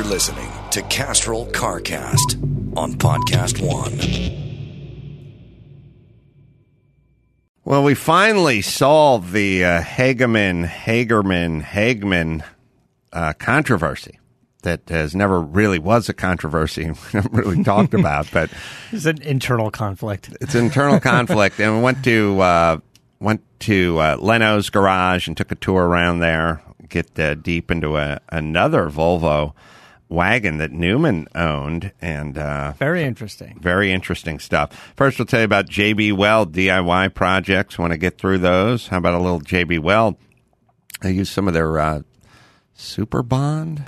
listening to Castrol CarCast on Podcast One. Well, we finally solved the Hagerman controversy. That has never really was a controversy. We haven't really talked about, but it's an internal conflict. It's an internal conflict, and we went to Leno's garage and took a tour around there. Get deep into another Volvo wagon that Newman owned, and very interesting stuff. First, we'll tell you about JB Weld DIY projects. Want to get through those? How about a little JB Weld? I use some of their Super Weld.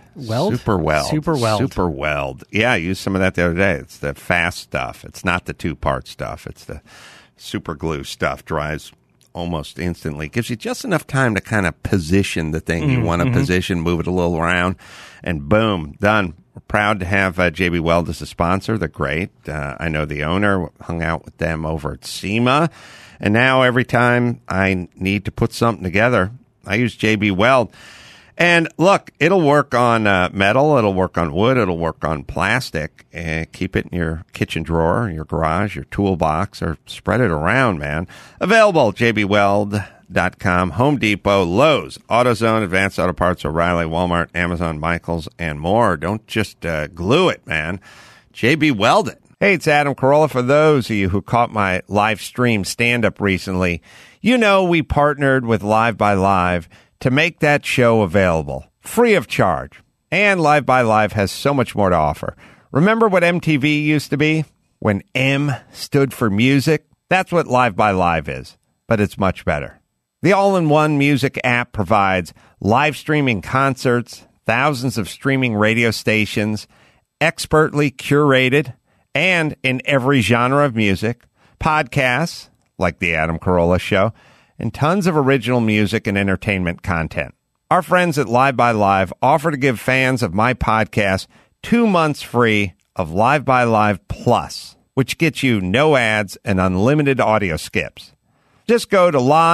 Yeah, I used some of that the other day. It's the fast stuff. It's not the two-part stuff. It's the super glue stuff. Dries almost instantly. Gives you just enough time to kind of position the thing you want to position, move it a little around, and boom, done. We're proud to have JB Weld as a sponsor. They're great. I know the owner, hung out with them over at SEMA, and now every time I need to put something together, I use JB Weld. And look, it'll work on metal, it'll work on wood, it'll work on plastic. Keep it in your kitchen drawer, your garage, your toolbox, or spread it around, man. Available, jbweld.com, Home Depot, Lowe's, AutoZone, Advanced Auto Parts, O'Reilly, Walmart, Amazon, Michaels, and more. Don't just glue it, man. JB Weld it. Hey, it's Adam Carolla. For those of you who caught my live stream stand-up recently, you know we partnered with Live by Live to make that show available, free of charge. And Live by Live has so much more to offer. Remember what MTV used to be? When M stood for music? That's what Live by Live is, but it's much better. The all-in-one music app provides live streaming concerts, thousands of streaming radio stations, expertly curated, and in every genre of music, podcasts, like The Adam Carolla Show, and tons of original music and entertainment content. Our friends at Live by Live offer to give fans of my podcast 2 months free of Live by Live Plus, which gets you no ads and unlimited audio skips. Just go to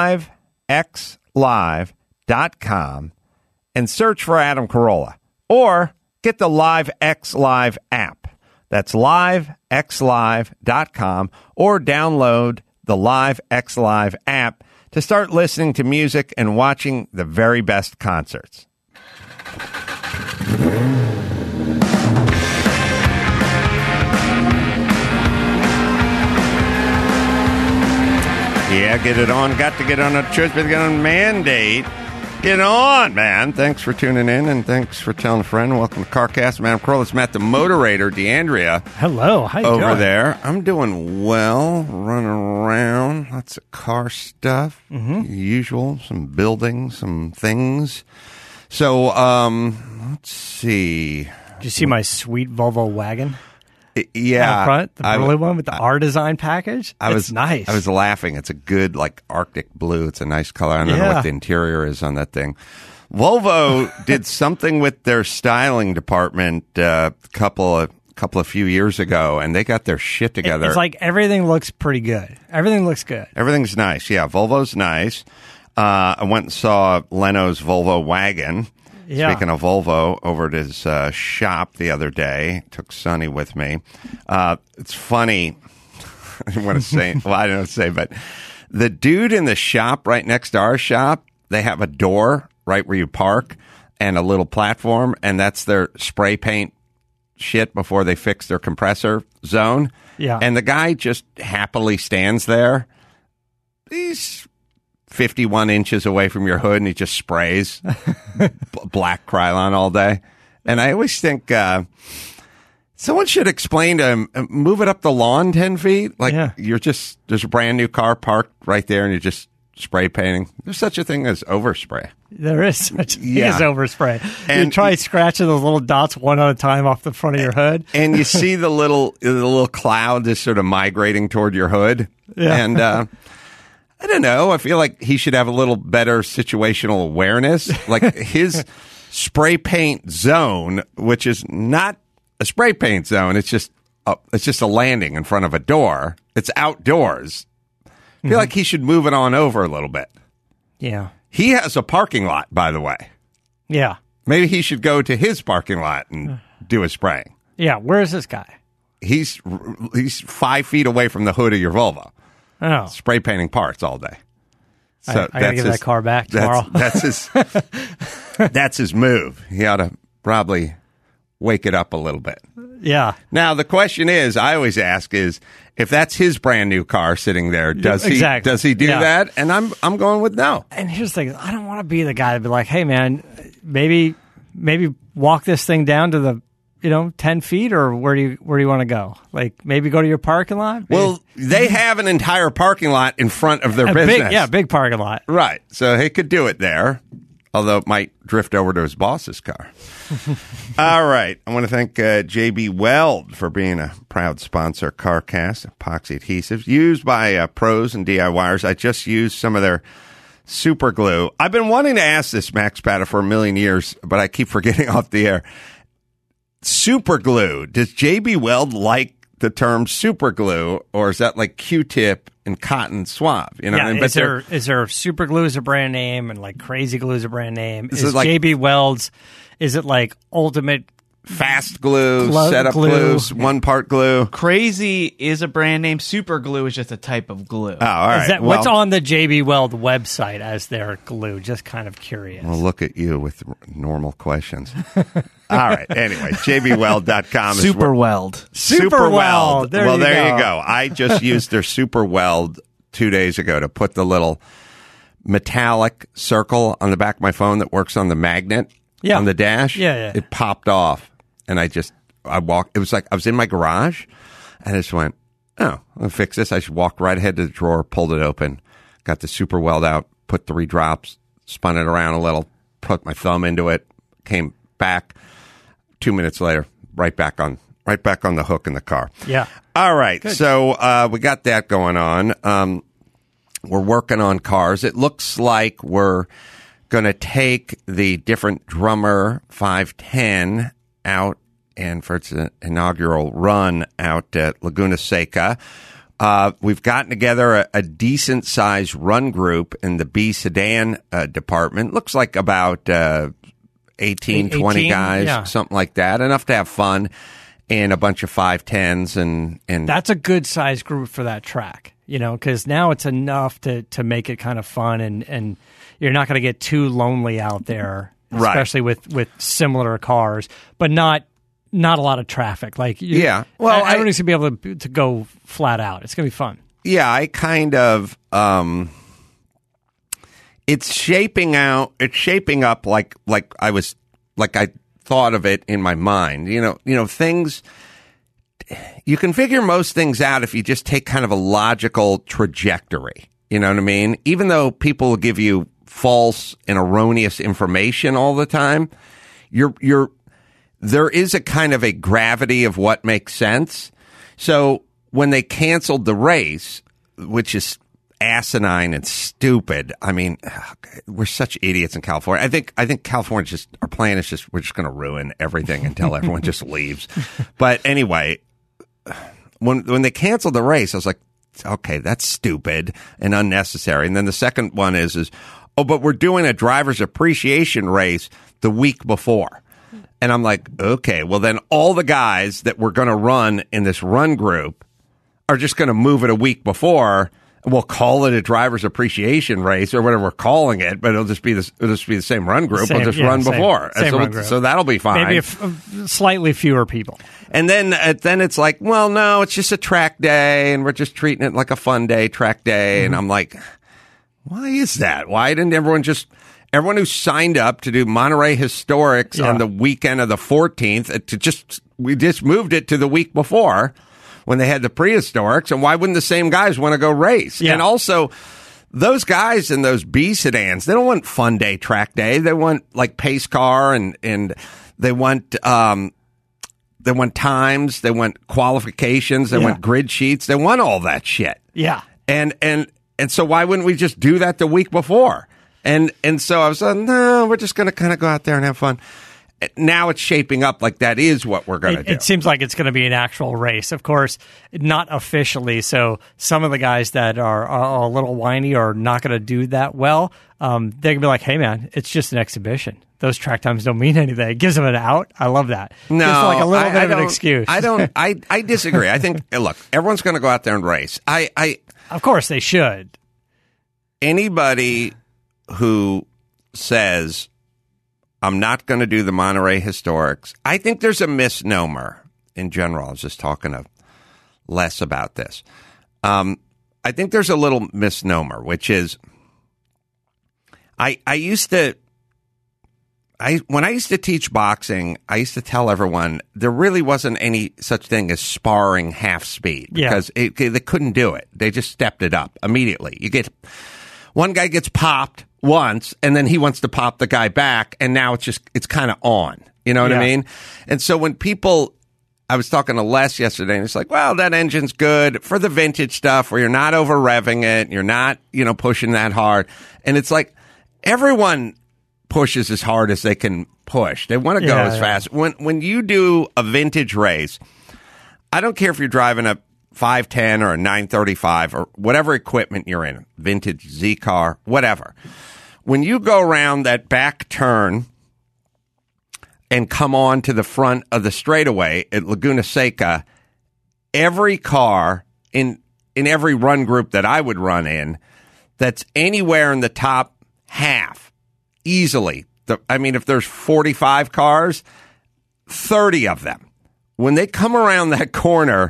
livexlive.com and search for Adam Carolla, or get the Live X Live app. That's livexlive.com, or download the Live X Live app to start listening to music and watching the very best concerts. Yeah, get it on. Got to get on a church, but get on mandate. Get on, man. Thanks for tuning in, and thanks for telling a friend. Welcome to CarCast. Man, I'm Carolla. It's Matt, the Moderator, D'Andrea. Hello. How you doing? Over doing? there. I'm doing well. Running around. Lots of car stuff. Usual. Some buildings, some things. So, let's see. Did you see my sweet Volvo wagon? Yeah. Out front, the early one with the R-Design package? It's nice. I was laughing. It's a good, like, Arctic blue. It's a nice color. I don't know what the interior is on that thing. Volvo did something with their styling department a couple of few years ago, and they got their shit together. It's like everything looks pretty good. Everything looks good. Everything's nice. Yeah, Volvo's nice. I went and saw Leno's Volvo wagon. Yeah. Speaking of Volvo, over at his shop the other day, took Sonny with me. It's funny. I don't want to say, well, I don't know what to say, but the dude in the shop right next to our shop, they have a door right where you park and a little platform, and that's their spray paint shit before they fix their compressor zone. Yeah. And the guy just happily stands there. He's 51 inches away from your hood, and he just sprays black Krylon all day. And I always think someone should explain to him, move it up the lawn 10 feet. Like, there's a brand new car parked right there, and you're just spray painting. There's such a thing as overspray. There is such a thing as overspray. And you try scratching those little dots one at a time off the front of your hood. And you see the little cloud just sort of migrating toward your hood. Yeah. And, I don't know. I feel like he should have a little better situational awareness. Like his spray paint zone, which is not a spray paint zone. It's just a landing in front of a door. It's outdoors. I feel like he should move it on over a little bit. Yeah. He has a parking lot, by the way. Yeah. Maybe he should go to his parking lot and do his spraying. Yeah, where is this guy? He's 5 feet away from the hood of your Volvo. Oh. Spray painting parts all day. So I gotta give that car back tomorrow. That's his move. He ought to probably wake it up a little bit. Yeah. Now the question is, I always ask, is if that's his brand new car sitting there, does he do that? And I'm going with no. And here's the thing: I don't want to be the guy to be like, "Hey, man, maybe walk this thing down to the 10 feet, or where do you want to go? Like maybe go to your parking lot." Well, they have an entire parking lot in front of their business. Big parking lot. Right. So he could do it there, although it might drift over to his boss's car. All right. I want to thank JB Weld for being a proud sponsor of CarCast, epoxy adhesives used by pros and DIYers. I just used some of their super glue. I've been wanting to ask this, Max Pata, for a million years, but I keep forgetting off the air. Super glue. Does JB Weld like the term super glue, or is that like Q-tip and cotton swab? Is there super glue as a brand name and like crazy glue as a brand name? Is like JB Weld's? Is it like ultimate fast glue, setup glues, one part glue? Crazy is a brand name. Super glue is just a type of glue. Oh, all right. What's on the JB Weld website as their glue? Just kind of curious. Well, look at you with normal questions. All right. Anyway, jbweld.com. Super Weld. Super Weld. There you go. I just used their Super Weld 2 days ago to put the little metallic circle on the back of my phone that works on the magnet on the dash. Yeah. It popped off, and I walked. It was like I was in my garage, and I just went, oh, I'm going to fix this. I just walked right ahead to the drawer, pulled it open, got the Super Weld out, put 3 drops, spun it around a little, put my thumb into it, came back. 2 minutes later, right back on the hook in the car. Yeah. All right. Good. So we got that going on. We're working on cars. It looks like we're going to take the different Drummer 510 out and for its inaugural run out at Laguna Seca. We've gotten together a decent sized run group in the B sedan department. Looks like about 18, 20 guys, something like that. Enough to have fun, and a bunch of 510s. And that's a good size group for that track, because now it's enough to make it kind of fun, and you're not going to get too lonely out there, especially with similar cars, but not a lot of traffic. Like, everybody's going to be able to go flat out. It's going to be fun. Yeah, I kind of... It's shaping up like I thought of it in my mind. Things, you can figure most things out if you just take kind of a logical trajectory. You know what I mean? Even though people will give you false and erroneous information all the time, there is a kind of a gravity of what makes sense. So when they canceled the race, which is asinine and stupid. I mean, we're such idiots in California. I think California our plan is we're just going to ruin everything until everyone just leaves. But anyway, when they canceled the race, I was like, okay, that's stupid and unnecessary. And then the second one is, but we're doing a driver's appreciation race the week before. And I'm like, okay, well then all the guys that we're going to run in this run group are just going to move it a week before. We'll call it a driver's appreciation race or whatever we're calling it, but it'll just be the same run group. We'll just run before. Run group. So that'll be fine. Maybe slightly fewer people. And then it's like, well, no, it's just a track day, and we're just treating it like a fun day, track day. And I'm like, why is that? Why didn't everyone who signed up to do Monterey Historics on the weekend of the 14th, we just moved it to the week before, when they had the prehistorics, and why wouldn't the same guys want to go race? Yeah. And also, those guys in those B sedans, they don't want fun day, track day. They want like pace car, and they want times, they want qualifications, they want grid sheets, they want all that shit. Yeah. And so why wouldn't we just do that the week before? And so I was like, no, we're just going to kind of go out there and have fun. now it's shaping up like that is what we're going to do. It seems like it's going to be an actual race. Of course, not officially. So some of the guys that are a little whiny or not going to do that well, they're going to be like, hey, man, it's just an exhibition. Those track times don't mean anything. It gives them an out. I love that. No, just like a little bit of an excuse. I disagree. I think, look, everyone's going to go out there and race. Of course they should. Anybody who says, I'm not going to do the Monterey Historics, I think there's a misnomer in general. I was just talking to Les about this. I think there's a little misnomer, which is when I used to teach boxing, I used to tell everyone there really wasn't any such thing as sparring half speed because they couldn't do it. They just stepped it up immediately. One guy gets popped once, and then he wants to pop the guy back, and now it's kind of on. You know what I mean? And so when I was talking to Les yesterday, and it's like, well, that engine's good for the vintage stuff where you're not over revving it, you're not, pushing that hard. And it's like everyone pushes as hard as they can push. They want to go as fast. When you do a vintage race, I don't care if you're driving a 510 or a 935 or whatever equipment you're in, vintage Z car, whatever. When you go around that back turn and come on to the front of the straightaway at Laguna Seca, every car in every run group that I would run in that's anywhere in the top half, easily. If there's 45 cars, 30 of them, when they come around that corner,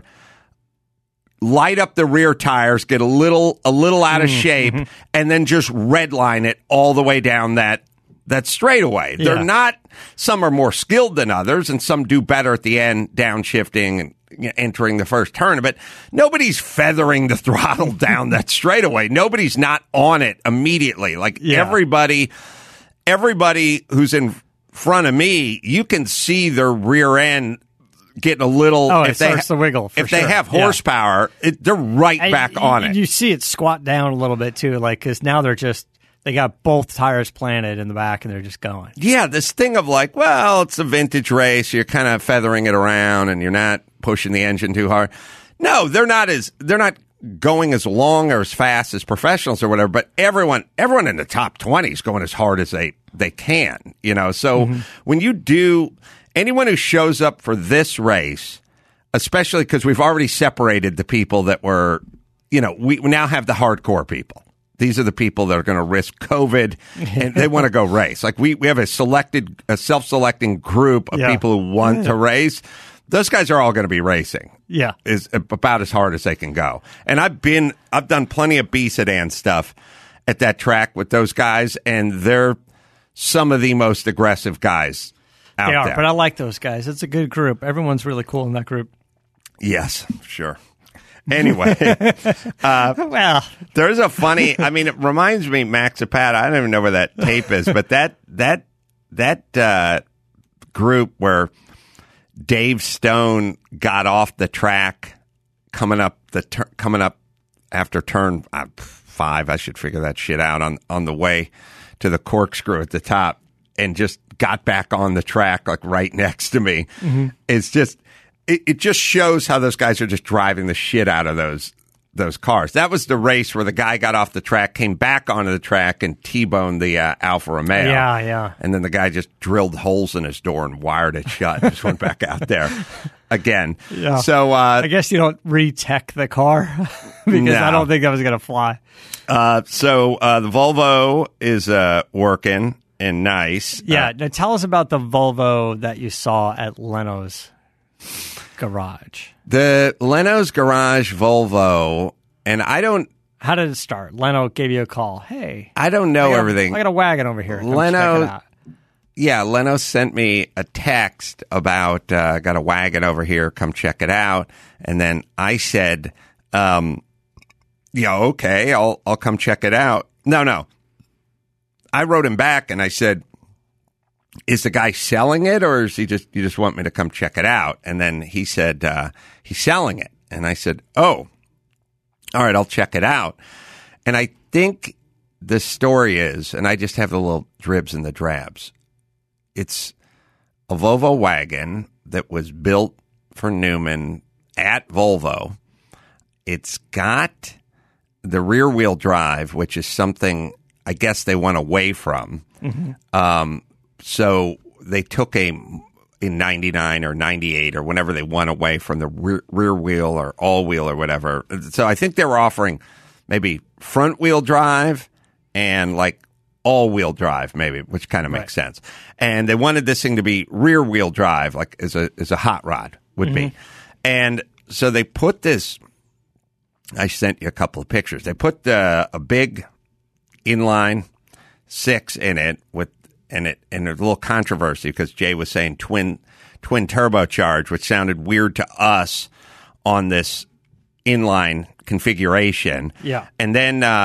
light up the rear tires, get a little out of shape, and then just redline it all the way down that straightaway. They're not. Some are more skilled than others, and some do better at the end, downshifting and entering the first turn. But nobody's feathering the throttle down that straightaway. Nobody's not on it immediately. Like everybody who's in front of me, you can see their rear end getting a little. Oh, it starts to wiggle. If they have horsepower, they're right back on it. You see it squat down a little bit too, because now they got both tires planted in the back and they're just going. Yeah, this thing of like, well, it's a vintage race. You're kind of feathering it around and you're not pushing the engine too hard. No, they're not going as long or as fast as professionals or whatever. But everyone in the top 20 is going as hard as they can. So when you do. Anyone who shows up for this race, especially because we've already separated the people that were, we now have the hardcore people. These are the people that are going to risk COVID and they want to go race. Like we have a self-selecting group of people who want to race. Those guys are all going to be racing. Yeah. Is about as hard as they can go. And I've done plenty of B sedan stuff at that track with those guys, and they're some of the most aggressive guys out they are, there. But I like those guys. It's a good group. Everyone's really cool in that group. Yes, sure. Anyway, well, there's a funny. It reminds me, Max Zapata. I don't even know where that tape is, but that group where Dave Stone got off the track coming up after turn 5. I should figure that shit out on the way to the corkscrew at the top, and just got back on the track like right next to me. It's just it just shows how those guys are just driving the shit out of those cars. That was the race where the guy got off the track, came back onto the track, and T-boned the Alfa Romeo. Yeah. And then the guy just drilled holes in his door and wired it shut. Just went back out there again. Yeah. So I guess you don't re-tech the car because I don't think that was going to fly. So the Volvo is working. And nice. Yeah. Now tell us about the Volvo that you saw at Leno's garage. The Leno's garage Volvo, and I don't. How did it start? Leno gave you a call. Hey. I don't know everything. I got a wagon over here. Come check it out. Yeah, Leno sent me a text about, got a wagon over here. Come check it out. And then I said, okay, I'll come check it out. No. I wrote him back and I said, is the guy selling it, or is you just want me to come check it out? And then he said, he's selling it. And I said, oh, all right, I'll check it out. And I think the story is, and I just have the little dribs and the drabs. It's a Volvo wagon that was built for Newman at Volvo. It's got the rear wheel drive, which is something I guess they went away from. So they took in 99 or 98 or whenever they went away from the rear wheel or all wheel or whatever. So I think they were offering maybe front wheel drive and like all wheel drive, maybe, which kind of makes sense. And they wanted this thing to be rear wheel drive, like as a hot rod would be. And so they put this. I sent you a couple of pictures. They put a big inline 6 in it and a little controversy because Jay was saying twin turbocharged, which sounded weird to us on this inline configuration. Yeah. And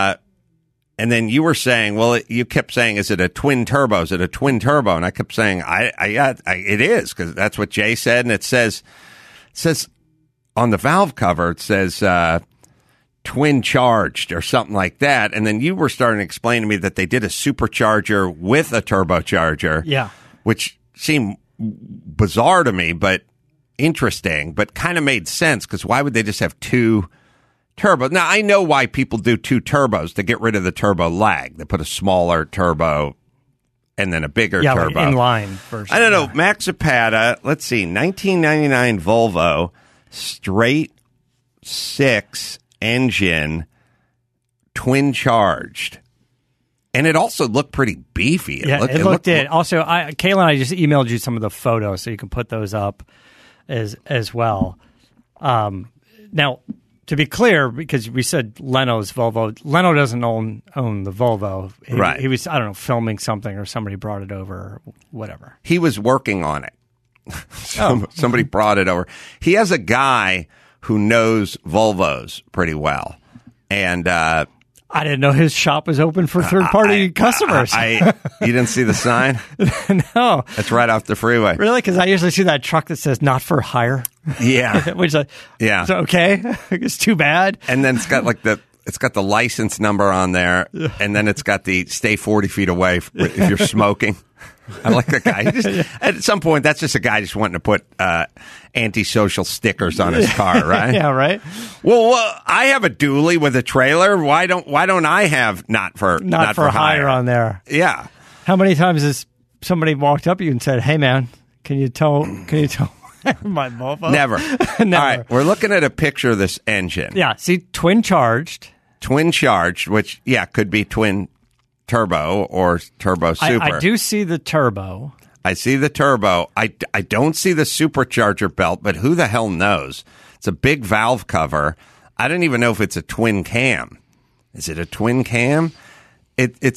then you were saying, well, you kept saying, is it a twin turbo? Is it a twin turbo? And I kept saying, it is, because that's what Jay said. And it says on the valve cover, it says twin charged or something like that. And then you were starting to explain to me that they did a supercharger with a turbocharger. Yeah. Which seemed bizarre to me, but interesting, but kind of made sense because why would they just have two turbos? Now, I know why people do two turbos to get rid of the turbo lag. They put a smaller turbo and then a bigger turbo. Like inline version. I don't know. Max Zapata, let's see, 1999 Volvo, straight 6 engine, twin charged. And it also looked pretty beefy. It looked it. Also, Kayla and I just emailed you some of the photos so you can put those up as well. Now, to be clear, because we said Leno's Volvo, Leno doesn't own the Volvo. Right. He was, I don't know, filming something or somebody brought it over or whatever. He was working on it. Somebody brought it over. He has a guy who knows Volvos pretty well. And I didn't know his shop was open for third-party customers. You didn't see the sign? No. It's right off the freeway. Really? Because I usually see that truck that says not for hire. Yeah. Which yeah. It's okay. It's too bad. And then it's got like the license number on there, and then it's got the stay 40 feet away if you're smoking. I like that guy. At some point, that's just a guy just wanting to put antisocial stickers on his car, right? Yeah, right. Well, I have a dually with a trailer. Why don't I have not for hire on there? Yeah. How many times has somebody walked up to you and said, "Hey, man, can you tow my Volvo?" Never. Never. All right, we're looking at a picture of this engine. Yeah. See, twin charged, which could be twin turbo or turbo super. I do see the turbo. I see the turbo. I don't see the supercharger belt, but who the hell knows? It's a big valve cover. I don't even know if it's a twin cam. Is it a twin cam? It's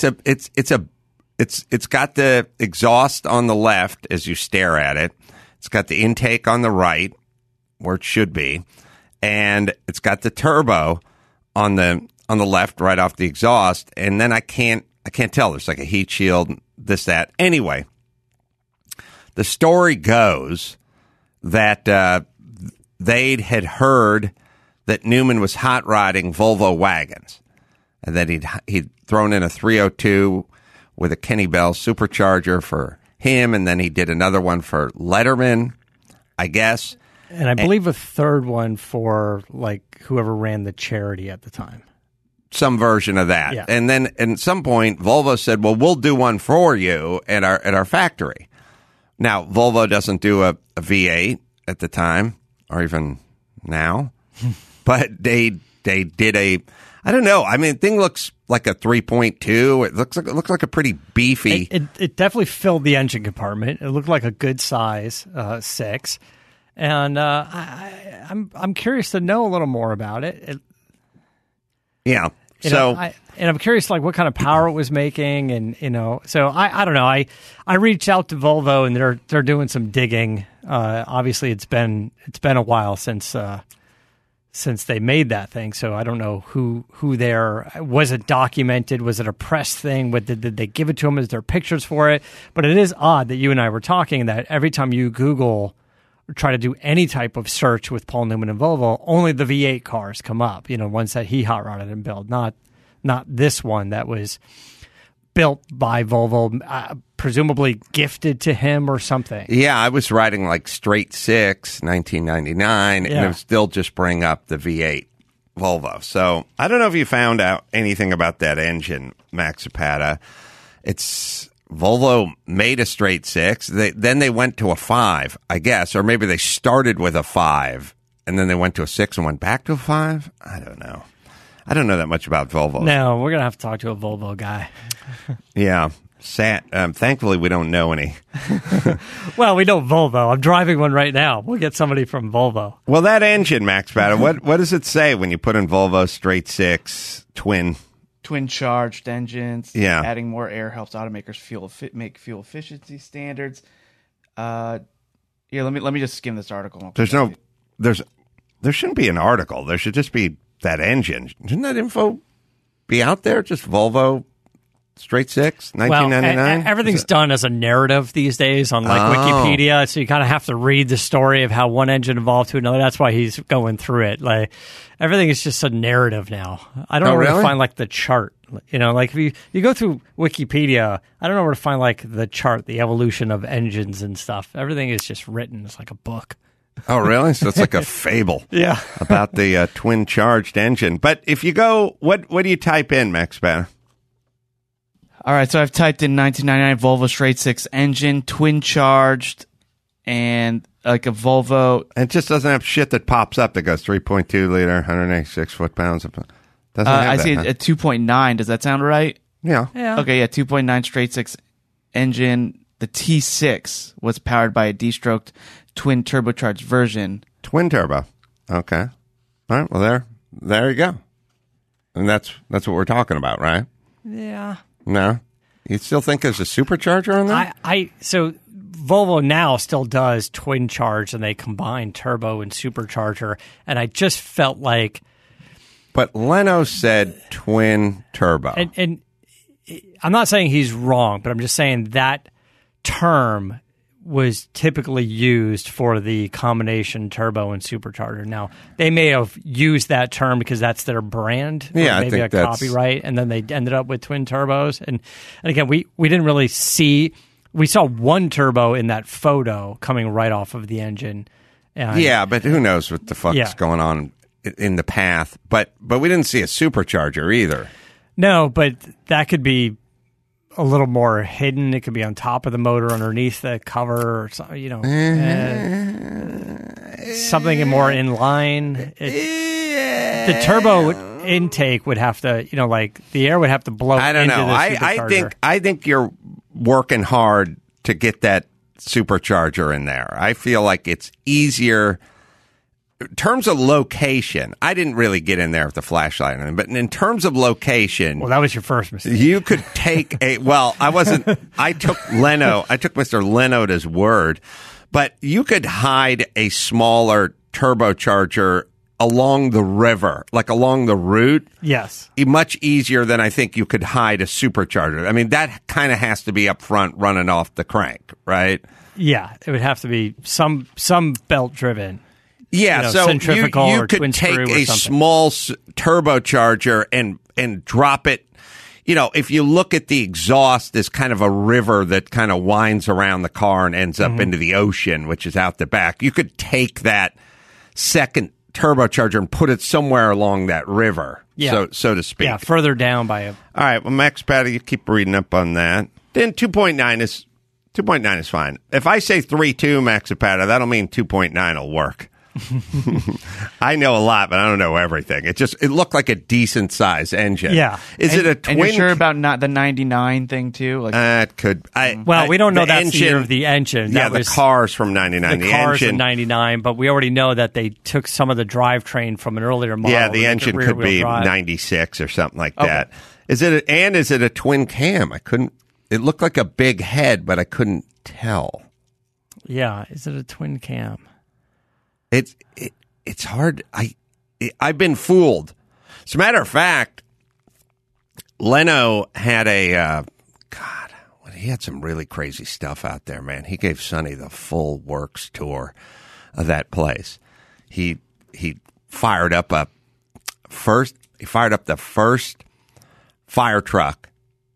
got the exhaust on the left as you stare at it. It's got the intake on the right where it should be, and it's got the turbo on the left right off the exhaust. And then I can't tell. There's like a heat shield, this, that. Anyway, the story goes that they had heard that Newman was hot rodding Volvo wagons, and that he'd thrown in a 302 with a Kenny Bell supercharger for him, and then he did another one for Letterman, I guess. And I believe a third one for like whoever ran the charity at the time. Some version of that. Yeah. And then at some point, Volvo said, well, we'll do one for you at our factory. Now, Volvo doesn't do a V8 at the time, or even now, but they did I don't know. I mean, the thing looks like a 3.2. It looks like a pretty beefy. It definitely filled the engine compartment. It looked like a good size 6. And I'm curious to know a little more about it. Yeah. And I'm curious, like, what kind of power it was making, and so I don't know. I reached out to Volvo, and they're doing some digging. Obviously, it's been a while since they made that thing, so I don't know who there was. It documented? Was it a press thing? Did they give it to them? Is there pictures for it? But it is odd that you and I were talking that every time you Google or try to do any type of search with Paul Newman and Volvo, only the V8 cars come up, ones that he hot rodded and built, not this one that was built by Volvo, presumably gifted to him or something. Yeah, I was riding like Straight Six, 1999, and it would still just bring up the V8 Volvo. So I don't know if you found out anything about that engine, Max Zapata. It's Volvo made a Straight Six. Then they went to a 5, I guess, or maybe they started with a 5 and then they went to a 6 and went back to a 5. I don't know. I don't know that much about Volvo. No, we're gonna have to talk to a Volvo guy. Yeah. Thankfully, we don't know any. Well, we know Volvo. I'm driving one right now. We'll get somebody from Volvo. Well, that engine, Max Zapata, what does it say when you put in Volvo Straight Six twin charged engines? Yeah. Adding more air helps automakers make fuel efficiency standards. Let me just skim this article. There shouldn't be an article. There should just be that engine. Shouldn't that info be out there? Just Volvo Straight Six, 1999? Well, everything's done as a narrative these days on Wikipedia, so you kind of have to read the story of how one engine evolved to another. That's why he's going through it. Like everything is just a narrative now. I don't know where to find the chart. If you go through Wikipedia, I don't know where to find the chart, the evolution of engines and stuff. Everything is just written. It's like a book. Oh, really? So it's like a fable. Yeah. About the twin charged engine. But if you go, what do you type in, Max Zapata? All right, so I've typed in 1999 Volvo Straight Six engine, twin charged, and like a Volvo. And it just doesn't have shit that pops up that goes 3.2 liter, 186 foot-pounds. Doesn't have I that, see it at 2.9. Does that sound right? Yeah. Okay, yeah, 2.9 Straight Six engine. The T6 was powered by a D-stroked twin turbocharged version. Twin turbo. Okay. All right, well, there you go. And that's what we're talking about, right? Yeah. No? You still think there's a supercharger on there? So Volvo now still does twin charge, and they combine turbo and supercharger, and I just felt like... But Leno said twin turbo. And I'm not saying he's wrong, but I'm just saying that term was typically used for the combination turbo and supercharger. Now, they may have used that term because that's their brand, yeah, maybe a copyright, and then they ended up with twin turbos. And again, we didn't really see... We saw one turbo in that photo coming right off of the engine. Yeah, but who knows what the fuck's going on in the path. But we didn't see a supercharger either. No, but that could be a little more hidden. It could be on top of the motor, underneath the cover, or something, something more in line. The turbo intake would have to, the air would have to blow. I don't know. I think you're working hard to get that supercharger in there. I feel like it's easier. In terms of location, I didn't really get in there with the flashlight, but in terms of location... Well, that was your first mistake. You could take I took Mr. Leno at his word, but you could hide a smaller turbocharger along the river, like along the route. Yes. Much easier than I think you could hide a supercharger. I mean, that kind of has to be up front running off the crank, right? Yeah, it would have to be some belt driven. Yeah, so you could take a small turbocharger and drop it. If you look at the exhaust as kind of a river that kind of winds around the car and ends up into the ocean, which is out the back, you could take that second turbocharger and put it somewhere along that river, so to speak. Yeah, further down by a... All right, well, Max Zapata, you keep reading up on that. Then 2.9 is fine. If I say 3.2, Max Zapata, that'll mean 2.9 will work. I know a lot, but I don't know everything. It looked like a decent size engine. Yeah. Is it a twin? And you're sure about not the 99 thing too? It could. We don't know that's the year of the engine. The car's from 99. The car's from 99, but we already know that they took some of the drivetrain from an earlier model. Yeah, the engine could be 96 or something like that. Is it a twin cam? It looked like a big head, but I couldn't tell. Yeah, is it a twin cam? It's hard. I've been fooled. As a matter of fact, Leno had he had some really crazy stuff out there, man. He gave Sonny the full works tour of that place. He fired up the first fire truck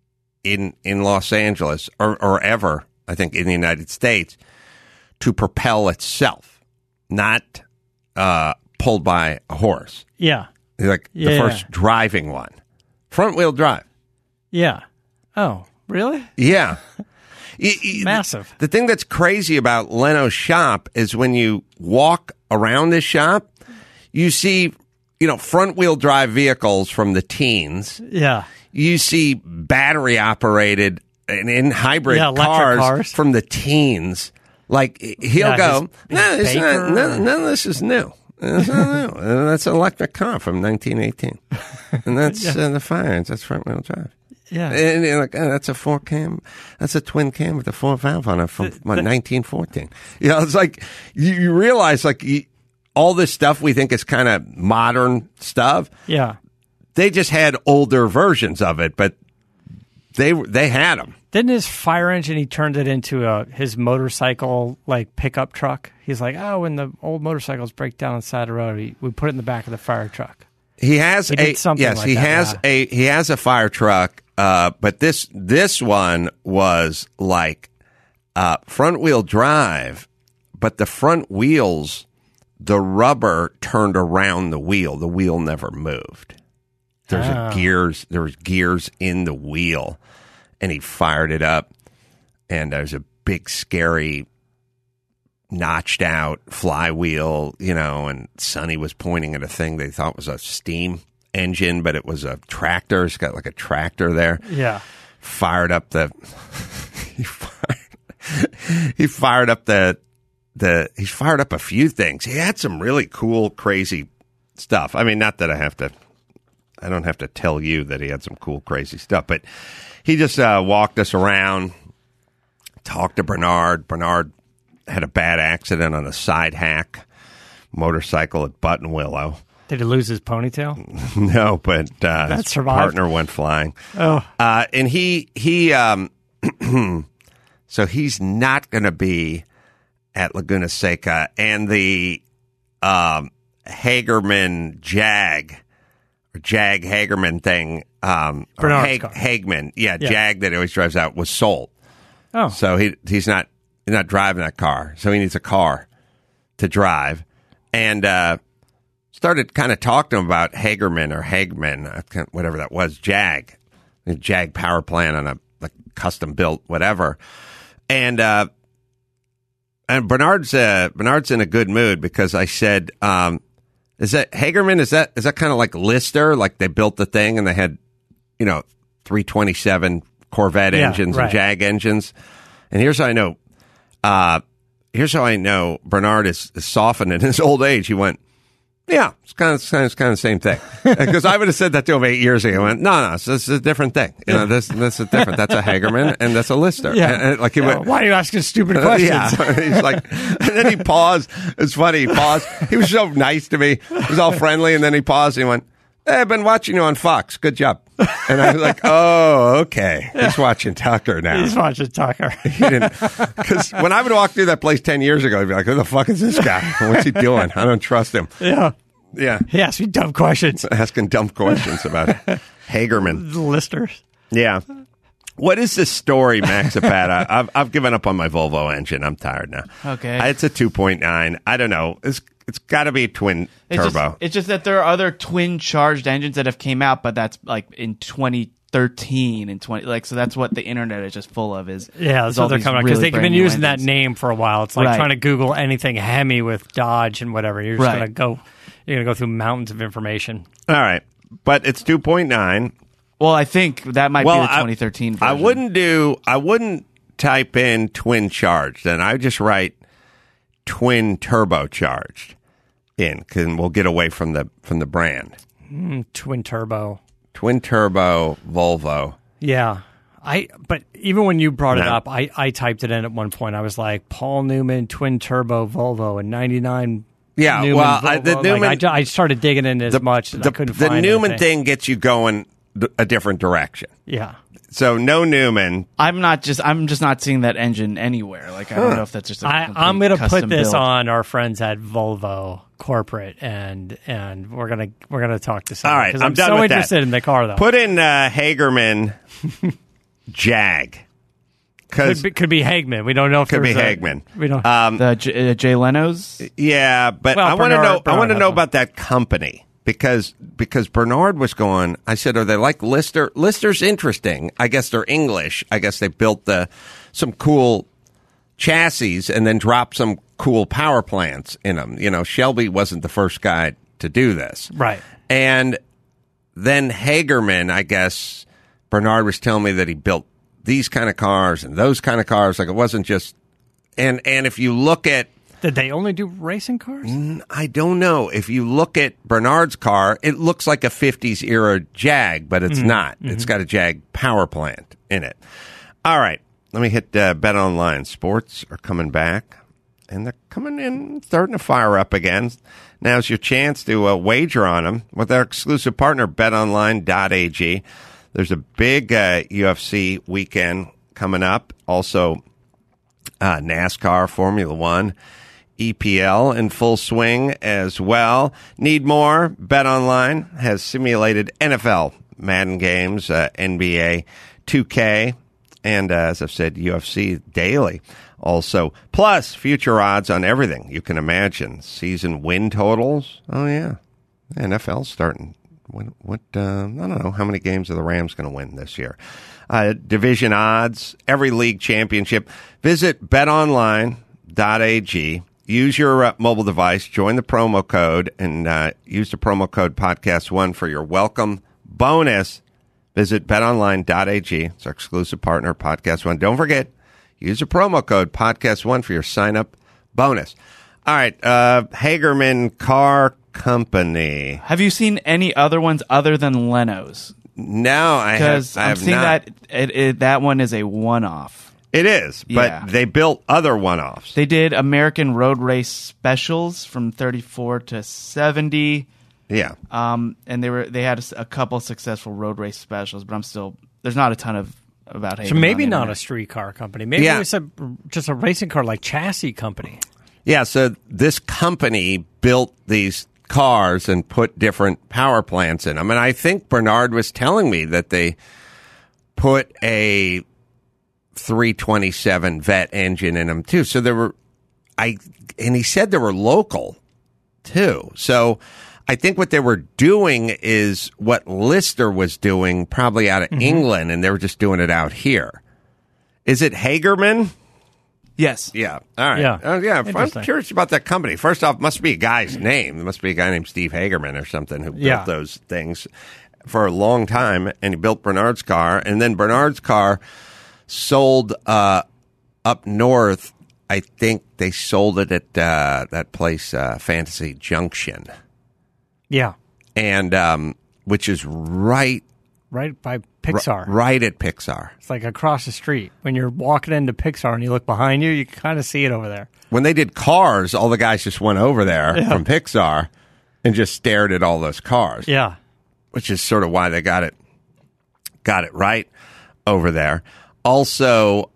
in Los Angeles or ever, I think, in the United States to propel itself, not pulled by a horse. Yeah. Like the first driving one. Front wheel drive. Yeah. Oh, really? Yeah. Massive. The thing that's crazy about Leno's shop is when you walk around this shop, you see, front wheel drive vehicles from the teens. Yeah. You see battery operated and in hybrid cars from the teens. Like he'll go, none of this is new. It's not new. That's an electric car from 1918. And that's the fire. That's front wheel drive. Yeah. And you're like, that's a 4-cam. That's a twin cam with a 4-valve on it from 1914. It's like you realize all this stuff we think is kind of modern stuff. Yeah. They just had older versions of it, but they had them. Didn't his fire engine, he turned it into his motorcycle pickup truck? He's like, when the old motorcycles break down on the side of the road, we put it in the back of the fire truck. He has he has a fire truck, but this one was like front wheel drive, but the front wheels, the rubber turned around the wheel. The wheel never moved. There was gears in the wheel, and he fired it up, and there's a big scary notched out flywheel, and Sonny was pointing at a thing they thought was a steam engine, but it was a tractor. It's got like a tractor there. Yeah. Fired up he fired up he's fired up a few things. He had some really cool, crazy stuff. I mean, not that I don't have to tell you that he had some cool, crazy stuff, but he just walked us around, talked to Bernard. Bernard had a bad accident on a side hack motorcycle at Buttonwillow. Did he lose his ponytail? No, but his partner went flying. Oh, and he so he's not going to be at Laguna Seca, and the Hagerman Jag Hagerman thing. Hagman, Jag that he always drives out was sold. Oh, so he's not driving that car, so he needs a car to drive, and started kind of talking to him about Hagerman or Hagman, whatever that was, Jag power plant on a custom built whatever, and Bernard's in a good mood because I said, is that Hagerman? Is that kind of like Lister? Like they built the thing and they had 327 Corvette engines and Jag engines, and here's how I know. Bernard is softened in his old age. He went, yeah, it's kind of the same thing. Because I would have said that to him 8 years ago. He went, no, this is a different thing. This is different. That's a Hagerman and that's a Lister. Yeah. And he went, why are you asking stupid questions? Yeah. He's like, and then he paused. It's funny. He paused. He was so nice to me. He was all friendly. And then he paused and he went, hey, I've been watching you on Fox. Good job. And I was like, oh, okay. He's watching Tucker now. He's watching Tucker. Because when I would walk through that place 10 years ago, I'd be like, who the fuck is this guy? What's he doing? I don't trust him. Yeah. Yeah. He asked me dumb questions. Asking dumb questions about Hagerman. The listers. Yeah. What is this story, Max Zapata? I've given up on my Volvo engine. I'm tired now. Okay. It's a 2.9. I don't know. It's got to be a twin turbo. It's just that there are other twin charged engines that have came out, but that's like in 2013 and so that's what the internet is just full of. That's what they're coming out because they've been using that name for a while. It's like trying to Google anything Hemi with Dodge and whatever. You're just gonna go. You're gonna go through mountains of information. All right, but it's 2.9. Well, I think that might be the 2013 version. I wouldn't type in twin charged. Then I would just write twin turbocharged in, because we'll get away from the brand. Twin turbo Volvo. Yeah. But even when you brought it up, I typed it in at one point. I was like, Paul Newman twin turbo Volvo and 99. Yeah, Newman well, the Newman, I started digging in as much as I couldn't find the Newman anything. thing gets you going a different direction. Yeah. So no Newman. I'm just not seeing that engine anywhere. Like I don't know if that's just. I'm going to put this on our friends at Volvo Corporate, and we're gonna talk to someone. All right, I'm done so with interested that. in the car though. Put in Hagerman Jag. Could be Hagman. We don't know if Could be there's Hagman. We don't. The Jay Leno's. Yeah, but Well, I want to know. Bernard I want to has know one. about that company because Bernard was going. I said, "Are they like Lister? Lister's interesting. I guess they're English. I guess they built some cool chassis and then dropped some cool power plants in them. You know, Shelby wasn't the first guy to do this, Right. And then Hagerman, I guess Bernard was telling me that he built these kind of cars and those kind of cars. Like it wasn't just. And if you look at. Did they only do racing cars? I don't know. If you look at Bernard's car, it looks like a 50s era Jag, but it's not. It's got a Jag power plant in it. All right. Let me hit Bet Online. Sports are coming back, and they're coming in, starting to fire up again. Now's your chance to wager on them with our exclusive partner, betonline.ag. There's a big UFC weekend coming up. Also, NASCAR, Formula One, EPL in full swing as well. Need more? BetOnline has simulated NFL, Madden games, NBA, 2K, and as I've said, UFC daily. Also, plus future odds on everything you can imagine. Season win totals. Oh yeah, NFL's starting. What? I don't know how many games are the Rams going to win this year. Division odds, every league championship. Visit betonline.ag. Use your mobile device, join the promo code, and use the promo code podcast1 for your welcome bonus. Visit betonline.ag. It's our exclusive partner, Podcast One. Don't forget, use the promo code podcast1 for your sign-up bonus. All right, Hagerman Car Company. Have you seen any other ones other than Leno's? No, I Because I'm have seeing not. that that one is a one-off. It is, but Yeah. they built other one-offs. They did American Road Race specials from 34 to 70. Yeah. And they had a couple successful road race specials, but there's not a ton about Hagerman So maybe on the not a internet. street car company. Maybe Yeah. it's just a racing car like chassis company. Yeah, so this company built these cars and put different power plants in them. And I think Bernard was telling me that they put a 327 Vet engine in them too. So and he said they were local too. So I think what they were doing is what Lister was doing probably out of England, and they were just doing it out here. Is it Hagerman? Yes. Yeah. All right. Yeah. Yeah. I'm Interesting. curious about that company. First off, must be a guy's name. There must be a guy named Steve Hagerman or something who Yeah. built those things for a long time, and he built Bernard's car, and then Bernard's car sold up north. I think they sold it at that place, Fantasy Junction, Yeah. and which is right By Pixar. right at Pixar. It's like across the street. When you're walking into Pixar and you look behind you, you can kind of see it over there. When they did Cars, all the guys just went over there from Pixar and just stared at all those cars. Yeah. Which is sort of why they got it right over there. Also,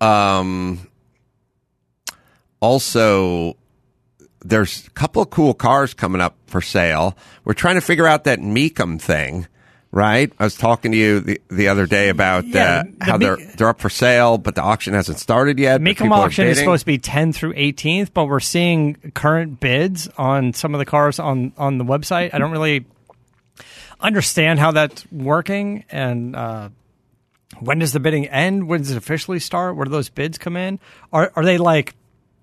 there's a couple of cool cars coming up for sale. We're trying to figure out that Mecum thing, right? I was talking to you the other day about Yeah, the how they're up for sale, but the auction hasn't started yet. but Mecum people are auction is bidding. supposed to be 10 through 18th, but we're seeing current bids on some of the cars on the website. I don't really understand how that's working, and when does the bidding end? When does it officially start? Where do those bids come in? Are they like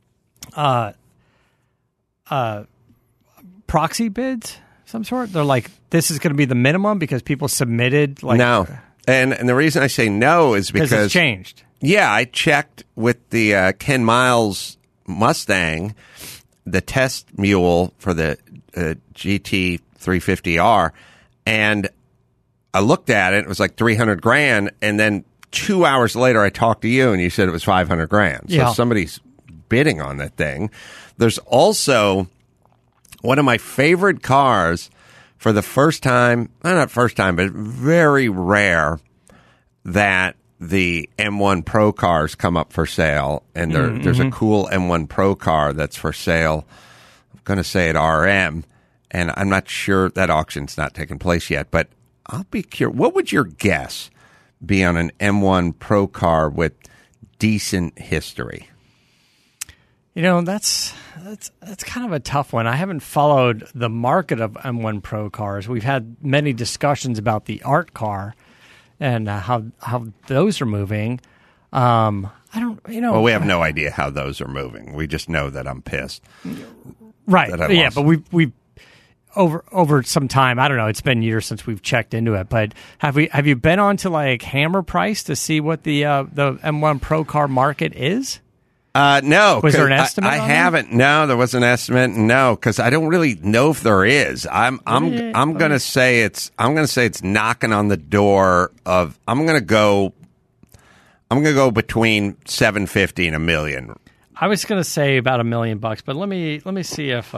proxy bids of some sort? They're like, this is going to be the minimum because people submitted like No. And the reason I say no is because because it's changed. Yeah, I checked with the Ken Miles Mustang, the test mule for the GT 350R, and I looked at it. It was like $300,000, and then 2 hours later, I talked to you, and you said it was $500,000. So Yeah. somebody's bidding on that thing. There's also one of my favorite cars for the first time, not first time, but very rare that the M1 Pro cars come up for sale, and there's a cool M1 Pro car that's for sale. I'm going to say at RM, and I'm not sure that auction's not taking place yet, but I'll be curious. What would your guess be on an M1 Pro car with decent history? You know, that's kind of a tough one. I haven't followed the market of M1 Pro cars. We've had many discussions about the art car and how those are moving. I don't, Well, we have no idea how those are moving. We just know that I'm pissed. Right. That I Yeah, lost. but we've over some time. I don't know. It's been years since we've checked into it. But have you been on to like Hammer Price to see what the M1 Pro car market is? No. Was there an 'cause estimate I on that? haven't. No, there was an estimate. No, because I don't really know if there is. I'm gonna say it's knocking on the door of. I'm gonna go between $750 and $1 million. I was going to say about $1 million, but let me see if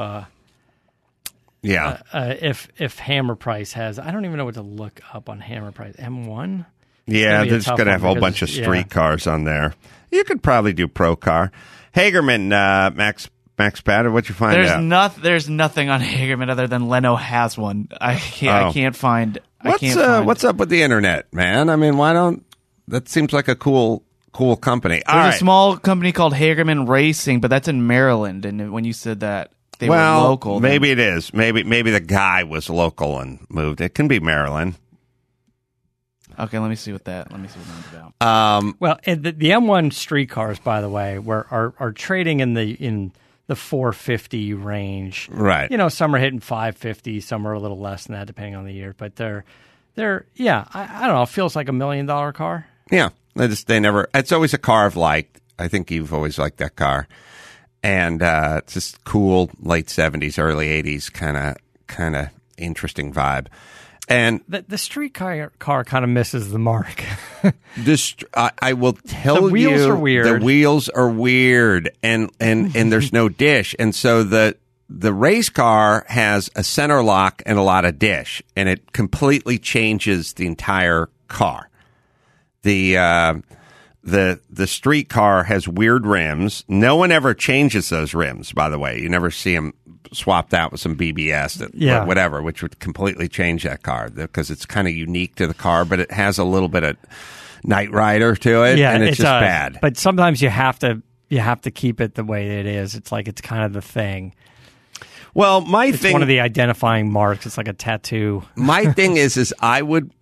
if Hammer Price has. I don't even know what to look up on Hammer Price. M1. Yeah, be a they're just tough going to one have a whole because- bunch of street cars on there. You could probably do pro car. Hagerman, Max Patter, what'd you find out? There's nothing on Hagerman other than Leno has one. I can't find. What's up with the internet, man? I mean, why don't that seems like a cool company. All There's right. a small company called Hagerman Racing, but that's in Maryland. And when you said that they were local, then- maybe it is. Maybe the guy was local and moved. It can be Maryland. Okay, let me see what that's about. Well, and the M1 street cars, by the way, are trading in the 450 range. Right. You know, some are hitting 550, some are a little less than that, depending on the year. But they're yeah. I don't know. It feels like $1 million car. Yeah. They never. It's always a car I've liked. I think you've always liked that car, and it's just cool, late '70s, early '80s kind of interesting vibe. And The street car kind of misses the mark. this, I will tell you, The wheels are weird. The wheels are weird, and there's no dish, and so the race car has a center lock and a lot of dish, and it completely changes the entire car. The street car has weird rims. No one ever changes those rims, by the way. You never see them swapped out with some BBS, whatever, which would completely change that car because it's kind of unique to the car, but it has a little bit of Knight Rider to it, and it's just bad. But sometimes you have to keep it the way it is. It's like it's kind of the thing. Well, It's one of the identifying marks. It's like a tattoo. My thing is I would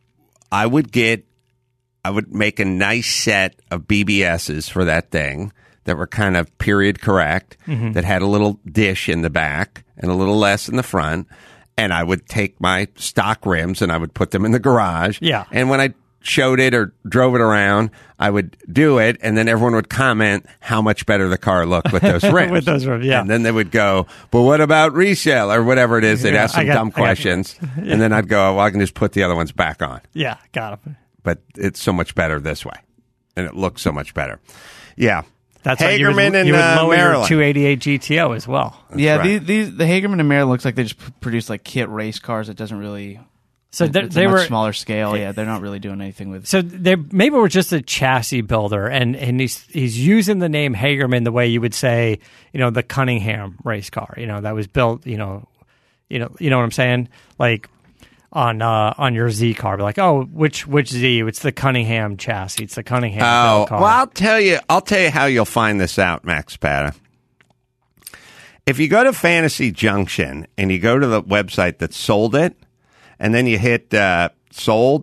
make a nice set of BBSs for that thing that were kind of period correct, that had a little dish in the back and a little less in the front. And I would take my stock rims and I would put them in the garage. Yeah. And when I showed it or drove it around, I would do it. And then everyone would comment how much better the car looked with those rims. With those rims, yeah. And then they would go, but what about resale or whatever it is? They'd ask some dumb questions. And then I'd go, well, I can just put the other ones back on. Yeah, got it. But it's so much better this way, and it looks so much better. Yeah, That's how you would Hagerman and lower Maryland. your 288 GTO as well. Yeah, right. the Hagerman and Maryland looks like they just produce like kit race cars. It doesn't really. So It's they a much were smaller scale. Yeah, they're not really doing anything with. So they maybe were just a chassis builder, and he's using the name Hagerman the way you would say, the Cunningham race car, that was built, you know what I'm saying, like on your Z car, be like, oh, which Z? It's the Cunningham chassis. It's the Cunningham built car. Well, I'll tell you how you'll find this out, Max Pata. If you go to Fantasy Junction and you go to the website that sold it, and then you hit sold,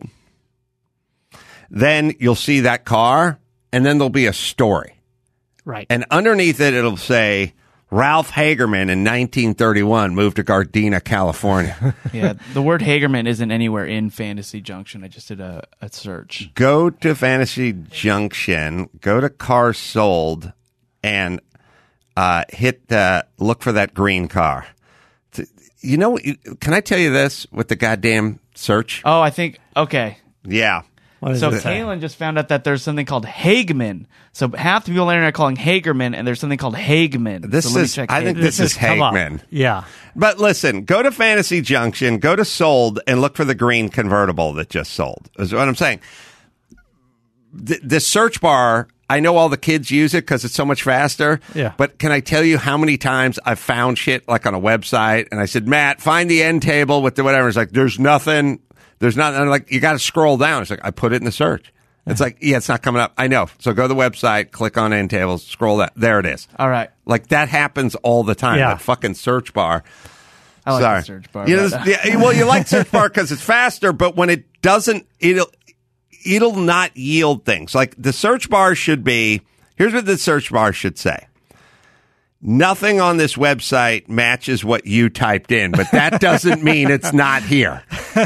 then you'll see that car, and then there'll be a story. Right. And underneath it, it'll say, Ralph Hagerman in 1931 moved to Gardena, California. Yeah, the word Hagerman isn't anywhere in Fantasy Junction. I just did a search. Go to Fantasy Junction, go to cars sold, and hit look for that green car. Can I tell you this with the goddamn search? Oh, I think okay. Yeah. What does So it say? Kaylin just found out that there's something called Hageman. So half the people on the internet are calling Hagerman, and there's something called Hageman. This so let me is- check I think Hageman. this is come up. Hageman. Yeah. But listen, go to Fantasy Junction, go to sold, and look for the green convertible that just sold. Is what I'm saying. The search bar, I know all the kids use it because it's so much faster. Yeah. But can I tell you how many times I've found shit like on a website and I said, Matt, find the end table with the whatever. It's like, there's nothing. I'm like, you got to scroll down. It's like, I put it in the search. It's like, yeah, it's not coming up. I know. So go to the website, click on end tables, scroll that. There it is. All right. Like that happens all the time. Yeah. That fucking search bar. I like Sorry. the search bar. You know, but, well, you like search bar because it's faster, but when it doesn't, it'll not yield things. Like the search bar should be, here's what the search bar should say. Nothing on this website matches what you typed in, but that doesn't mean it's not here.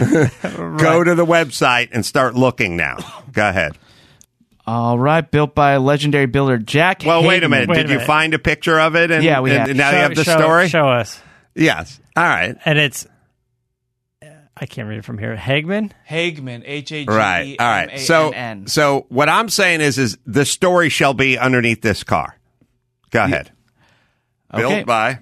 Go to the website and start looking now. Go ahead. all right. Built by legendary builder Jack Well, wait a Hageman. minute. Did you find a picture of it? And, Yeah, we have. and now you have the show, story? Show us. Yes. All right. And it's, I can't read it from here. Hagman? Hageman, Hageman. Right. All right. So what I'm saying is the story shall be underneath this car. Go ahead. Okay. Built by.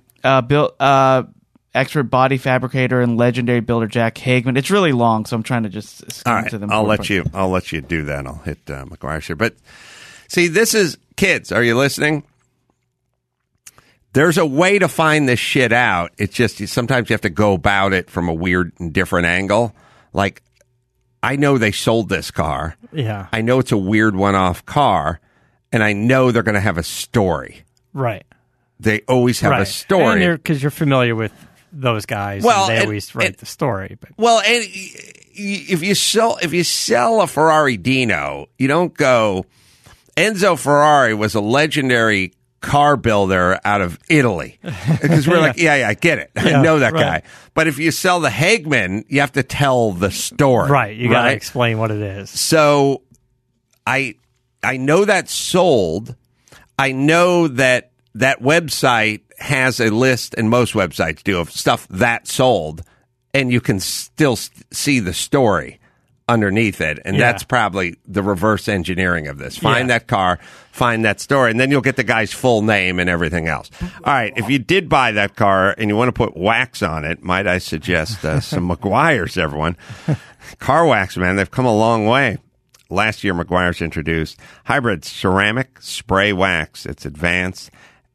Expert body fabricator and legendary builder Jack Hageman. It's really long, so I'm trying to just skim All right. to them. I'll let you do that. I'll hit McGuire's here. But see, this is kids. Are you listening? There's a way to find this shit out. It's just sometimes you have to go about it from a weird and different angle. Like, I know they sold this car. Yeah. I know it's a weird one-off car, and I know they're going to have a story. Right. They always have a story. Because you're familiar with those guys. Well, and they and- always write the story. But Well, and if you sell a Ferrari Dino, you don't go. Enzo Ferrari was a legendary car builder out of Italy, because we're like, yeah, I get it, I know that guy. But if you sell the Hageman, you have to tell the story, right. You got to explain what it is. So, I know that's sold. I know that website has a list, and most websites do, of stuff that sold, and you can still see the story underneath it. And that's probably the reverse engineering of this. Find that car, find that story, and then you'll get the guy's full name and everything else. All right, if you did buy that car and you want to put wax on it, might I suggest some McGuire's, everyone. Car wax, man, they've come a long way. Last year, McGuire's introduced hybrid ceramic spray wax. It's advanced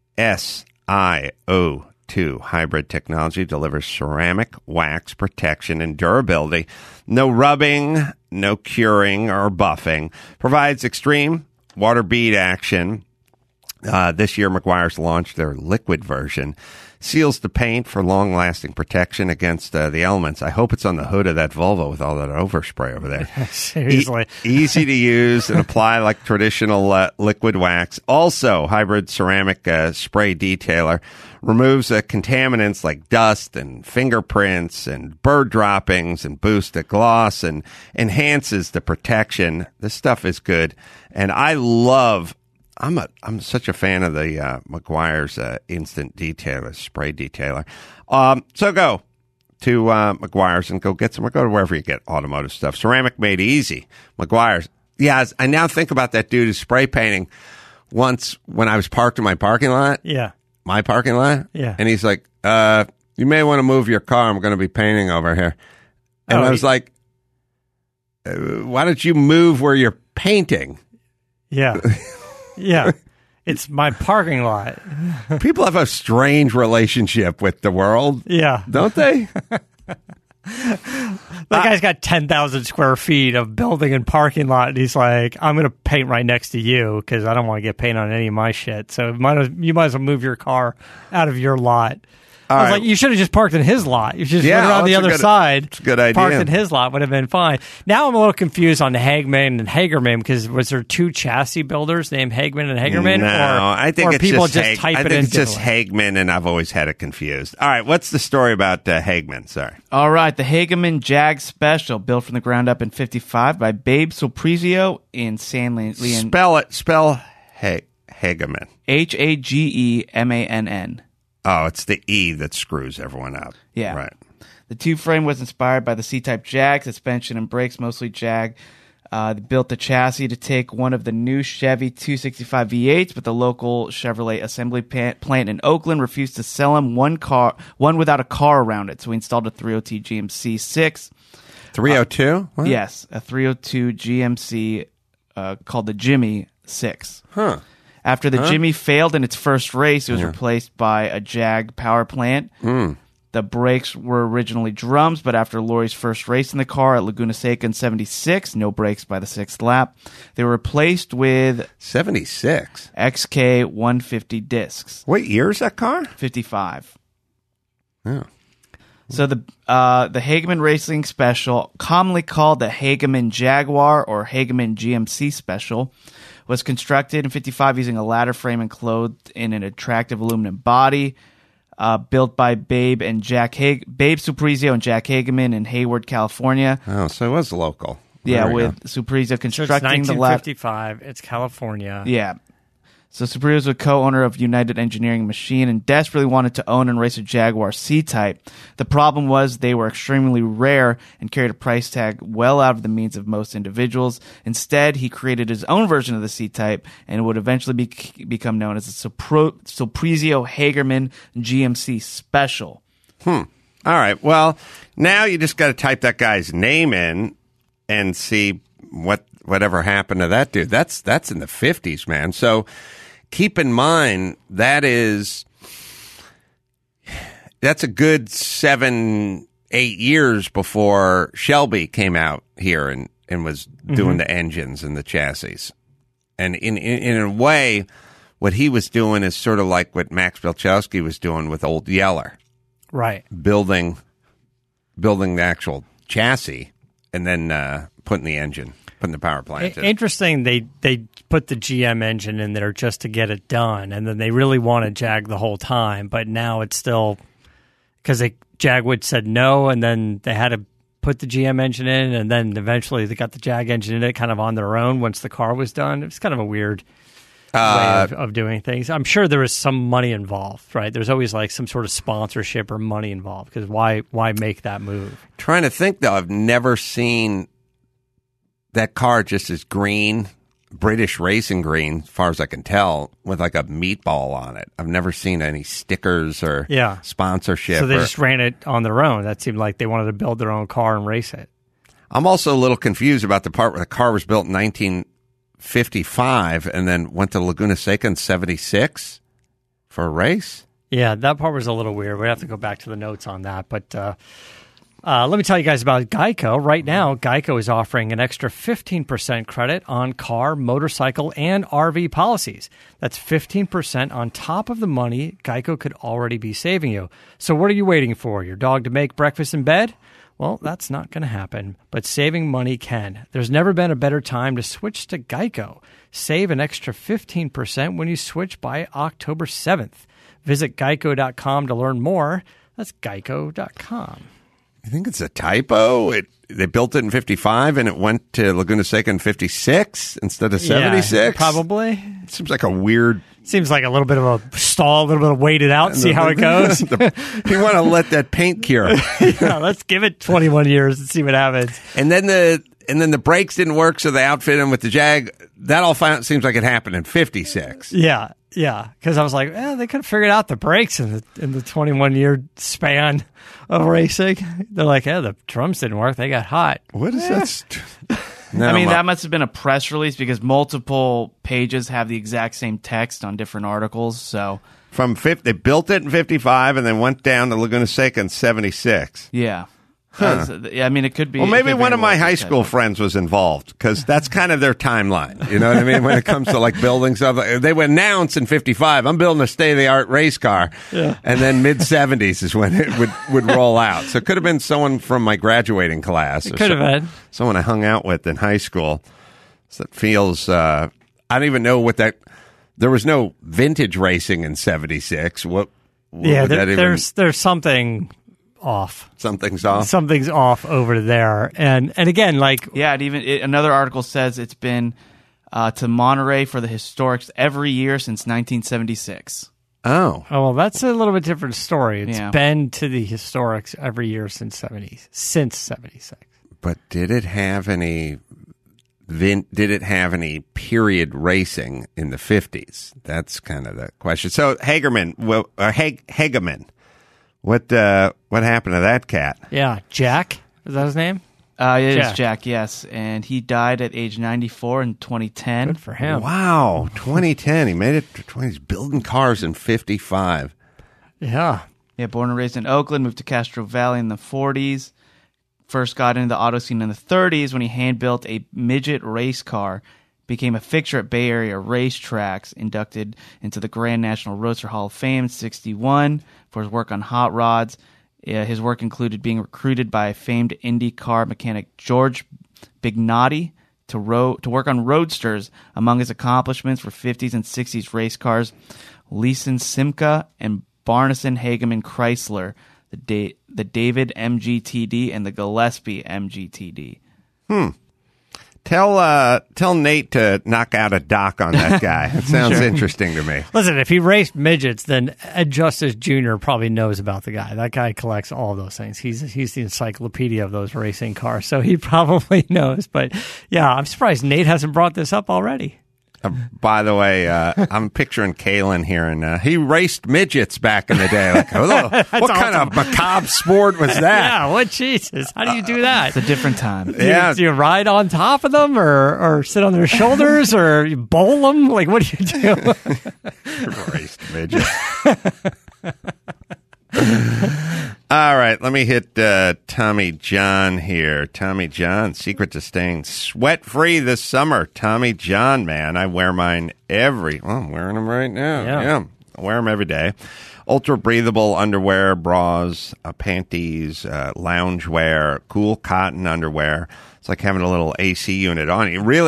SiO2 hybrid technology, delivers ceramic wax protection and durability. No rubbing, no curing or buffing. Provides extreme water bead action. This year, McGuire's launched their liquid version. Seals the paint for long-lasting protection against the elements. I hope it's on the hood of that Volvo with all that overspray over there. Seriously. Easy to use and apply like traditional liquid wax. Also, hybrid ceramic spray detailer. Removes contaminants like dust and fingerprints and bird droppings and boosts the gloss and enhances the protection. This stuff is good. And I love... I'm such a fan of the McGuire's instant detailer, spray detailer. So go to McGuire's and go get some, or go to wherever you get automotive stuff. Ceramic made easy. McGuire's. Yeah, I now think about that dude who's spray painting once when I was parked in my parking lot. Yeah. My parking lot. Yeah. And he's like, you may want to move your car. I'm going to be painting over here. And I was like, why don't you move where you're painting? Yeah. Yeah. It's my parking lot. People have a strange relationship with the world. Yeah. Don't they? That guy's got 10,000 square feet of building and parking lot, and he's like, I'm going to paint right next to you because I don't want to get paint on any of my shit. So you might as well move your car out of your lot. I was like, you should have just parked in his lot. You should just went around the other side. It's a good idea. Parked in his lot would have been fine. Now I'm a little confused on the Hagman and Hagerman because was there two chassis builders named Hagman and Hagerman? No, I think or it's people just type I it think in it's just differently? Hagman, and I've always had it confused. All right, what's the story about Hagman? Sorry. All right, the Hageman Jag Special, built from the ground up in '55 by Babe Sulprizio in San Leon. Spell Hageman. Hagemann. Oh, it's the E that screws everyone up. Yeah. Right. The two-frame was inspired by the C-Type Jag, suspension and brakes mostly Jag. They built the chassis to take one of the new Chevy 265 V8s, but the local Chevrolet assembly plant in Oakland refused to sell him one without a car around it, so he installed a 302 GMC 6. 302? Yes, a 302 GMC called the Jimmy 6. Huh. After the Jimmy failed in its first race, it was replaced by a Jag power plant. The brakes were originally drums, but after Lori's first race in the car at Laguna Seca in 76, no brakes by the 6th lap, they were replaced with 76. XK 150 discs. What year is that car? 55. Oh. So the Hageman Racing Special, commonly called the Hageman Jaguar or Hageman GMC Special, was constructed in 55 using a ladder frame and clothed in an attractive aluminum body. Built by Babe Suprizio and Jack Hageman in Hayward, California. Oh, so it was local. Yeah, There we with go. Suprizio So it's constructing the lab. 1955. It's California. Yeah. So Suprizio was a co-owner of United Engineering Machine and desperately wanted to own and race a Jaguar C-Type. The problem was they were extremely rare and carried a price tag well out of the means of most individuals. Instead, he created his own version of the C-Type and would eventually become known as the Suprizio Hagerman GMC Special. All right. Well, now you just got to type that guy's name in and see whatever happened to that dude. That's in the 50s, man. So keep in mind that's a good 7-8 years before Shelby came out here and was doing the engines and the chassis. And in a way, what he was doing is sort of like what Max Belchowski was doing with Old Yeller. Right. Building the actual chassis and then putting the power plant in. Interesting. They put the GM engine in there just to get it done, and then they really wanted Jag the whole time. But now it's still because Jagwood said no, and then they had to put the GM engine in, and then eventually they got the Jag engine in it kind of on their own once the car was done. It was kind of a weird way of doing things. I'm sure there was some money involved, right? There's always like some sort of sponsorship or money involved because why make that move? Trying to think though, I've never seen that car just as green, British racing green, as far as I can tell, with like a meatball on it. I've never seen any stickers or sponsorship. So they just ran it on their own. That seemed like they wanted to build their own car and race it. I'm also a little confused about the part where the car was built in 1955 and then went to Laguna Seca in 76 for a race. Yeah, that part was a little weird. We'd have to go back to the notes on that. But let me tell you guys about Geico. Right now, Geico is offering an extra 15% credit on car, motorcycle, and RV policies. That's 15% on top of the money Geico could already be saving you. So what are you waiting for? Your dog to make breakfast in bed? Well, that's not going to happen, but saving money can. There's never been a better time to switch to Geico. Save an extra 15% when you switch by October 7th. Visit geico.com to learn more. That's geico.com. I think it's a typo. They built it in 55 and it went to Laguna Seca in 56 instead of 76. Yeah, probably. It seems like a weird... Seems like a little bit of a stall, a little bit of wait it out, see how it goes. You want to let that paint cure. Yeah, let's give it 21 years and see what happens. And then the brakes didn't work, so they outfitted him with the Jag. That all seems like it happened in 56. Yeah. Because I was like, they could have figured out the brakes in the 21-year span of racing. They're like, the drums didn't work. They got hot. What is that? No, I mean, that must have been a press release because multiple pages have the exact same text on different articles. So they built it in 55 and then went down to Laguna Seca in 76. Yeah. I mean, it could be. Well, maybe one of my high school friends was involved because that's kind of their timeline. You know what I mean? When it comes to like building stuff, they would announce in 55, I'm building a state-of-the-art race car. Yeah. And then mid-70s is when it would roll out. So it could have been someone from my graduating class. It could have been. Someone I hung out with in high school. So it feels, I don't even know what that, there was no vintage racing in 76. What would that even, there's something off. Something's off. Something's off over there, and again, like another article says it's been to Monterey for the Historics every year since 1976. Oh, well, that's a little bit different story. It's been to the Historics every year since 76. But did it have any period racing in the 50s? That's kind of the question. So Hagerman. What happened to that cat? Yeah, Jack. Is that his name? It is Jack, yes. And he died at age 94 in 2010. Good for him. Wow, 2010. He made it to 20. He's building cars in 55. Yeah. Yeah, born and raised in Oakland, moved to Castro Valley in the 40s. First got into the auto scene in the 30s when he hand-built a midget race car. Became a fixture at Bay Area racetracks, inducted into the Grand National Roadster Hall of Fame in 1961 for his work on hot rods. His work included being recruited by famed IndyCar mechanic George Bignotti to work on roadsters. Among his accomplishments were 50s and 60s race cars, Leeson Simca and Barneson Hageman Chrysler, the David MGTD and the Gillespie MGTD. Tell Nate to knock out a doc on that guy. It sounds interesting to me. Listen, if he raced midgets, then Ed Justice Jr. probably knows about the guy. That guy collects all those things. He's the encyclopedia of those racing cars, so he probably knows. But yeah, I'm surprised Nate hasn't brought this up already. By the way, I'm picturing Kalen here, and he raced midgets back in the day. Like, what kind of macabre sport was that? Yeah, what Jesus? How do you do that? It's a different time. Do you ride on top of them, or sit on their shoulders, or you bowl them? Like, what do you do? Raced midgets. All right, let me hit Tommy John here. Tommy John, secret to staying sweat-free this summer. Tommy John, man, I wear mine I'm wearing them right now. Yeah. I wear them every day. Ultra-breathable underwear, bras, panties, loungewear, cool cotton underwear. It's like having a little AC unit on.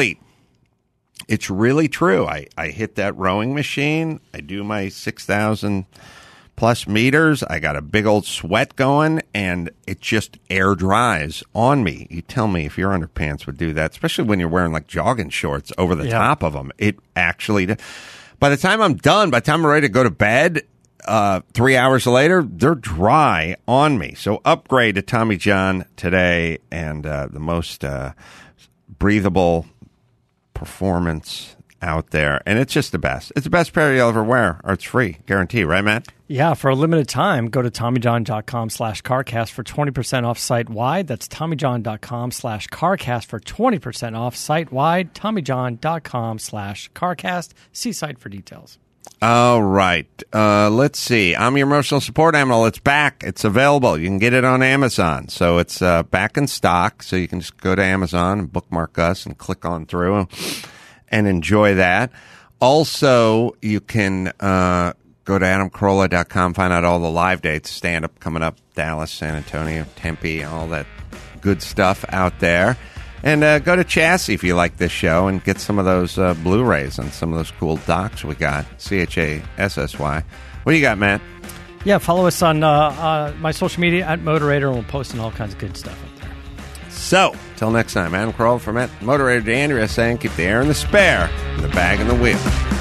It's really true. I hit that rowing machine. I do my 6,000 plus meters. I got a big old sweat going, and it just air dries on me. You tell me if your underpants would do that, especially when you're wearing like jogging shorts over the top of them. It actually, by the time I'm done, by the time I'm ready to go to bed, 3 hours later, they're dry on me. So upgrade to Tommy John today, and the most breathable performance out there, and it's just the best. It's the best pair you'll ever wear, or it's free, guarantee, right, Matt? Yeah, for a limited time, go to TommyJohn.com/CarCast for 20% off site-wide. That's TommyJohn.com/CarCast for 20% off site-wide. TommyJohn.com/CarCast. See site for details. All right. Let's see. I'm your emotional support animal. It's back. It's available. You can get it on Amazon. So it's back in stock. So you can just go to Amazon and bookmark us and click on through and enjoy that. Also, you can go to adamcarolla.com, find out all the live dates, stand-up coming up, Dallas, San Antonio, Tempe, all that good stuff out there. And go to Chassis if you like this show and get some of those Blu-rays and some of those cool docs we got, CHASSY. What do you got, Matt? Yeah, follow us on my social media at Moderator, and we'll post all kinds of good stuff up there. So, till next time, Adam Carolla from Moderator DeAndrea saying keep the air in the spare and the bag in the wheel.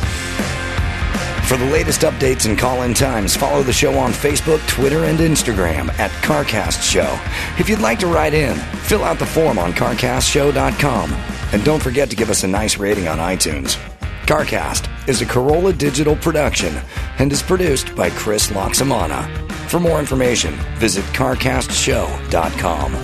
For the latest updates and call-in times, follow the show on Facebook, Twitter, and Instagram at CarCast Show. If you'd like to write in, fill out the form on CarCastShow.com. And don't forget to give us a nice rating on iTunes. CarCast is a Carolla digital production and is produced by Chris Loxamana. For more information, visit CarCastShow.com.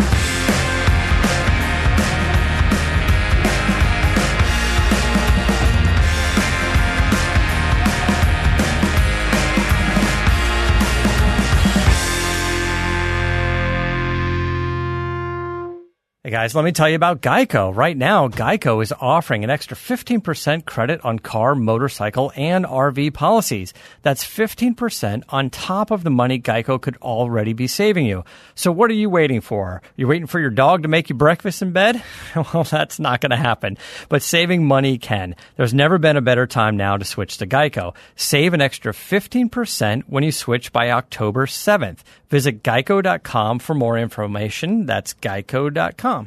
Hey guys, let me tell you about Geico. Right now, Geico is offering an extra 15% credit on car, motorcycle, and RV policies. That's 15% on top of the money Geico could already be saving you. So what are you waiting for? You're waiting for your dog to make you breakfast in bed? Well, that's not going to happen. But saving money can. There's never been a better time now to switch to Geico. Save an extra 15% when you switch by October 7th. Visit geico.com for more information. That's geico.com.